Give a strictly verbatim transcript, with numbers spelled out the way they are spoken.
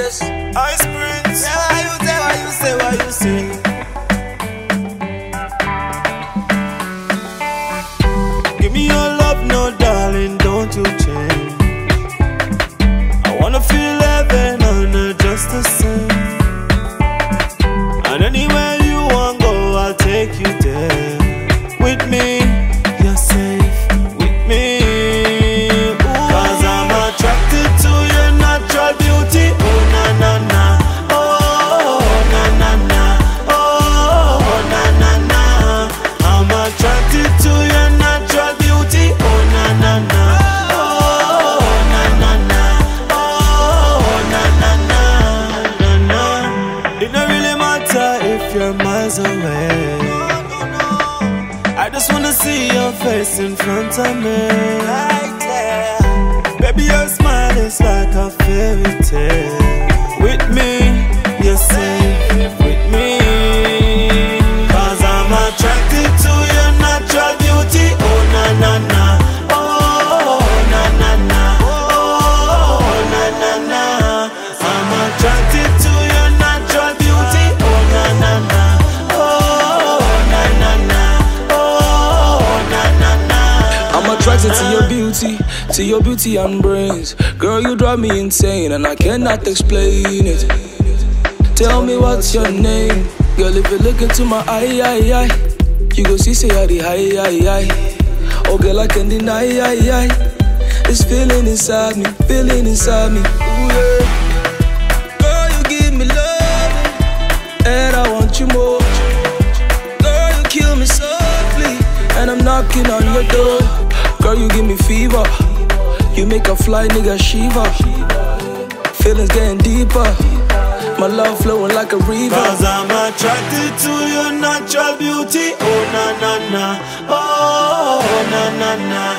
Ice Prince. Say what you say, what you say, what you say. Give me your love, no darling, don't you change. I wanna feel heaven on earth just the same. And anywhere you want go, I'll take you there. With me, you're safe. With me, ooh. Cause I'm attracted to your natural beauty. Oh na na na, oh na na na, oh na na na. I'm attracted to your natural beauty. Oh na na na, oh na na na, oh na na na na na. It don't really matter if you're miles away. I just wanna see your face in front of me. Right there. Baby, your smile is like a fairy tale. With me, you're safe. With me, cause I'm attracted to your natural beauty. Oh na na na, oh na na na, oh na na na. I'm attracted to your natural beauty. Oh na na na, oh na na na, oh na na na. I'm attracted to your beauty, to your beauty and brains. Girl, you drive me insane and I cannot explain it. Tell me what's your name. Girl, if you look into my eye, eye, eye, you go see say I the high, high, high. Oh girl, I can't deny, eye, eye. This feeling inside me, feeling inside me. Ooh, yeah. Girl, you give me love and I want you more. Girl, you kill me softly and I'm knocking on your door. Girl, you give me fever. You make a fly nigga shiver. Feelings getting deeper. My love flowing like a river. Cause I'm attracted to your natural beauty. Oh na na na, oh na na na.